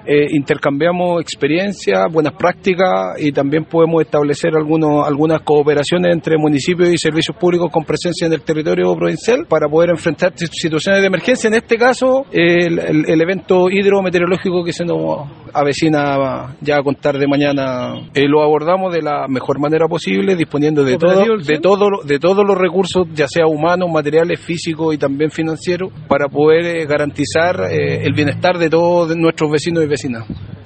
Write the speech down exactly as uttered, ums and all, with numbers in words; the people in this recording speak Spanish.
eh, intercambiamos experiencias, buenas prácticas y también podemos establecer algunos, algunas cooperaciones entre municipios y servicios públicos con presencia en el territorio provincial para poder enfrentar situaciones de emergencia. En este caso, el, el, el evento hidrometeorológico que se nos avecina ya a contar de mañana, eh, lo abordamos de la mejor manera posible, disponiendo de todo, de todo, de todos los recursos, ya sea humanos, materiales, físicos y también financieros, para poder eh, garantizar eh, el bienestar de todos nuestros vecinos y vecinas.